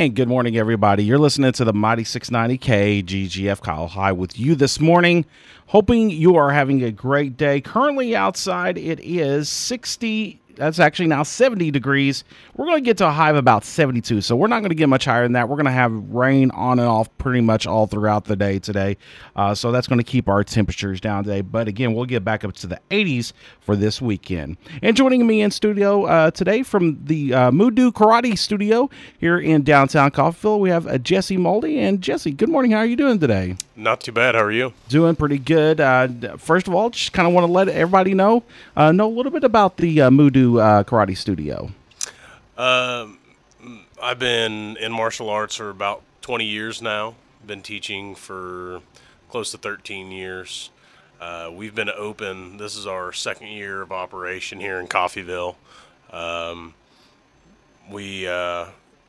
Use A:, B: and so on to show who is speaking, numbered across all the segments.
A: And good morning, everybody. You're listening to the Mighty 690 KGGF. Kyle High with you this morning. Hoping you are having a great day. Currently outside, it is 60. That's actually now 70 degrees. We're going to get to a high of about 72, so we're not going to get much higher than that. We're going to have rain on and off pretty much all throughout the day today, so that's going to keep our temperatures down today. But again, we'll get back up to the 80s for this weekend. And joining me in studio today from the Mudu Karate Studio here in downtown Coffeyville, we have Jesse Moldy. And Jesse, good morning. How are you doing today?
B: Not too bad. How are you?
A: Doing pretty good. First of all, just kind of want to let everybody know a little bit about the Mudu Karate Studio.
B: I've been in martial arts for about 20 years now. Been teaching for close to 13 years. We've been open. This is our second year of operation here in Coffeyville. We are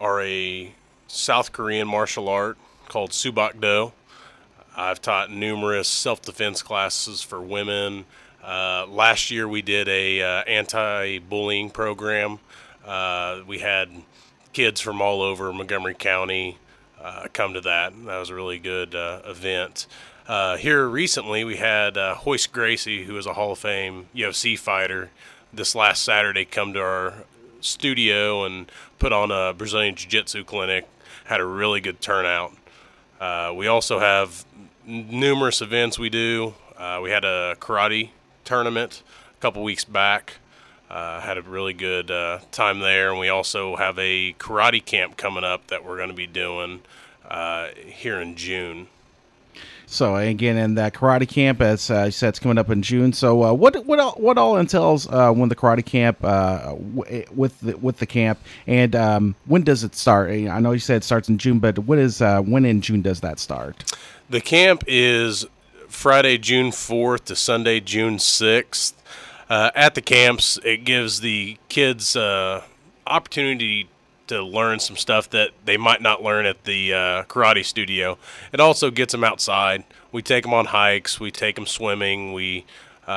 B: a South Korean martial art called Subak-do. I've taught numerous self-defense classes for women. Last year we did a anti-bullying program. We had kids from all over Montgomery County come to that. That was a really good event. Here recently we had Royce Gracie, who is a Hall of Fame UFC fighter, this last Saturday come to our studio and put on a Brazilian Jiu-Jitsu clinic. Had a really good turnout. We also have numerous events we do. We had a karate tournament a couple weeks back. Had a really good time there, and we also have a karate camp coming up that we're going to be doing here in June.
A: So again, in that karate camp, as you said, it's coming up in June. So what all entails when the karate camp with the camp, and when does it start? I know you said it starts in June, but when in June does that start?
B: The camp is Friday, June 4th to Sunday, June 6th. At the camps, it gives the kids opportunity to learn some stuff that they might not learn at the karate studio. It also gets them outside. We take them on hikes. We take them swimming. We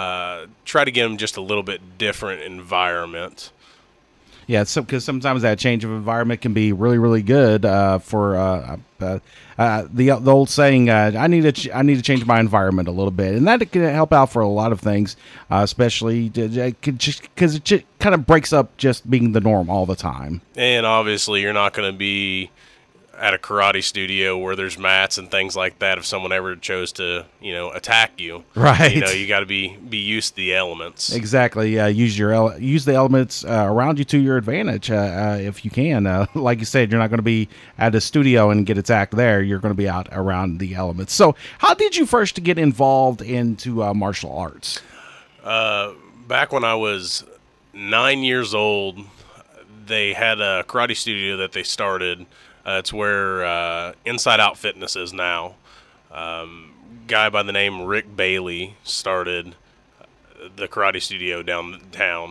B: try to get them just a little bit different environment.
A: Yeah, because sometimes that change of environment can be really, really good for the old saying. I need to change my environment a little bit, and that can help out for a lot of things, especially because it just kind of breaks up just being the norm all the time.
B: And obviously, you're not going to be at a karate studio where there's mats and things like that if someone ever chose to, attack you.
A: Right.
B: You got to be used to the elements.
A: Exactly. Use the elements around you to your advantage if you can. Like you said, you're not going to be at a studio and get attacked there. You're going to be out around the elements. So how did you first get involved into martial arts?
B: Back when I was 9 years old, they had a karate studio that they started. It's where Inside Out Fitness is now. Guy by the name Rick Bailey started the karate studio downtown.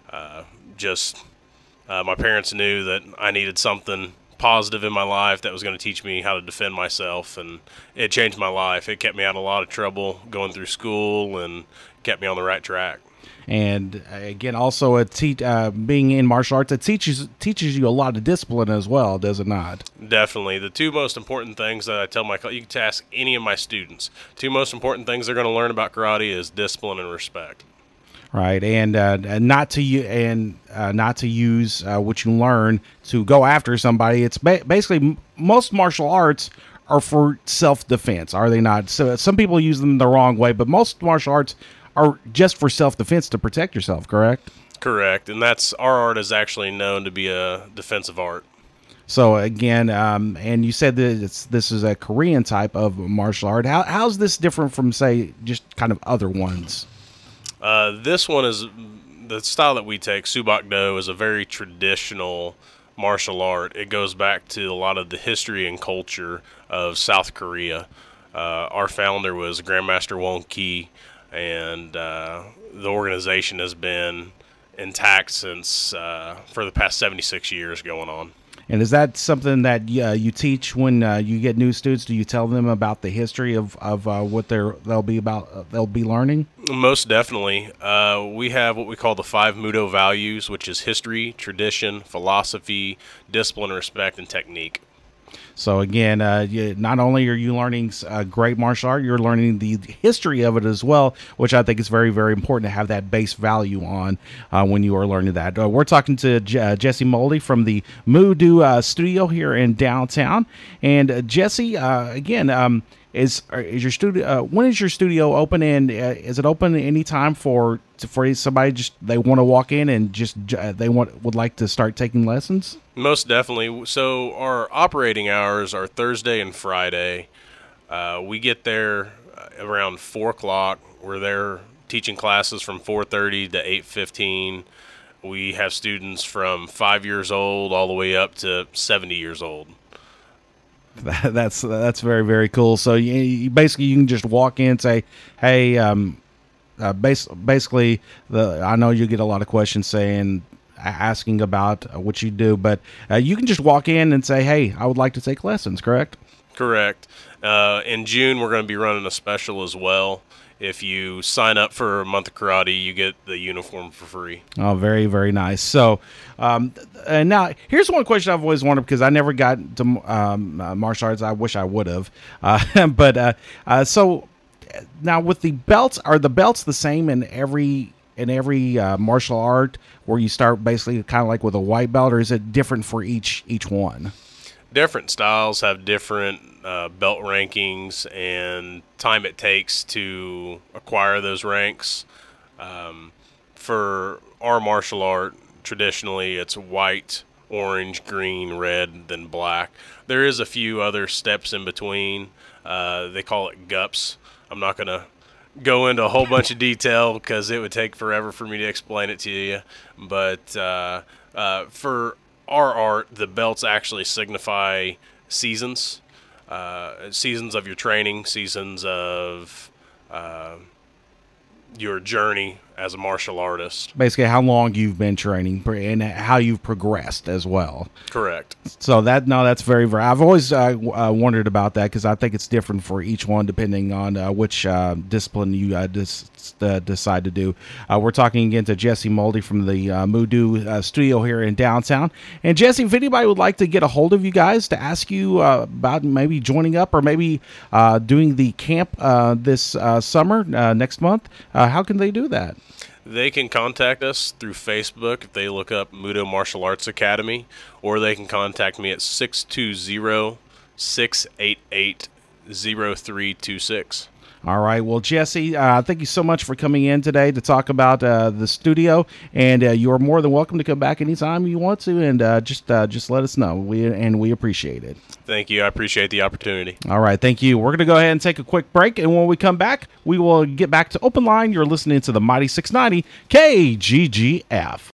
B: My parents knew that I needed something positive in my life that was going to teach me how to defend myself, and it changed my life. It kept me out of a lot of trouble going through school and kept me on the right track.
A: And again, also being in martial arts, it teaches you a lot of discipline as well, does it not?
B: Definitely. The two most important things that I tell you can ask any of my students, two most important things they're going to learn about karate is discipline and respect.
A: Right, and not to use what you learn to go after somebody. It's basically most martial arts are for self-defense, are they not? So some people use them the wrong way, but most martial arts are just for self-defense to protect yourself, correct?
B: Correct, and our art is actually known to be a defensive art.
A: So again, and you said that this is a Korean type of martial art. How's this different from, say, just kind of other ones?
B: This one is the style that we take. Subak-do is a very traditional martial art. It goes back to a lot of the history and culture of South Korea. Our founder was Grandmaster Won-ki. And the organization has been intact since for the past 76 years going on.
A: And is that something that you teach when you get new students? Do you tell them about the history of what they'll be learning?
B: Most definitely. We have what we call the 5 Mudo values, which is history, tradition, philosophy, discipline, respect, and technique.
A: So again, not only are you learning great martial art, you're learning the history of it as well, which I think is very, very important to have that base value on when you are learning that. We're talking to Jesse Moldy from the Mudo studio here in downtown. And Jesse, again, is your studio? When is your studio open? And is it open anytime for somebody just they want to walk in and just would like to start taking lessons?
B: Most definitely. So our operating hours are Thursday and Friday. We get there around 4 o'clock. We're there teaching classes from 4:30 to 8:15. We have students from 5 years old all the way up to 70 years old.
A: That's very, very cool. So you basically you can just walk in and say, hey, basically I know you get a lot of questions asking about what you do, but you can just walk in and say, hey, I would like to take lessons, correct?
B: Correct. In June, we're going to be running a special as well. If you sign up for a month of karate, you get the uniform for free.
A: Oh, very, very nice. So, and now here's one question I've always wondered because I never got to martial arts. I wish I would have. So now with the belts, are the belts the same in every martial art where you start basically kind of like with a white belt, or is it different for each one?
B: Different styles have different belt rankings and time it takes to acquire those ranks. For our martial art, traditionally it's white, orange, green, red, then black. There is a few other steps in between. They call it GUPS. I'm not going to go into a whole bunch of detail because it would take forever for me to explain it to you. But for our art, the belts actually signify seasons. Seasons of your training, seasons of your journey as a martial artist.
A: Basically, how long you've been training and how you've progressed as well.
B: Correct.
A: So that's very, very. I've always wondered about that because I think it's different for each one depending on which discipline you decide to do. We're talking again to Jesse Moldy from the Mudo studio here in downtown. And Jesse, if anybody would like to get a hold of you guys to ask you about maybe joining up or maybe doing the camp this summer next month, how can they do that?
B: They can contact us through Facebook if they look up Mudo Martial Arts Academy, or they can contact me at 620-688-0326.
A: All right. Well, Jesse, thank you so much for coming in today to talk about the studio, and you are more than welcome to come back anytime you want to, and just let us know. We appreciate it.
B: Thank you. I appreciate the opportunity.
A: All right. Thank you. We're going to go ahead and take a quick break, and when we come back, we will get back to Open Line. You're listening to the Mighty 690 KGGF.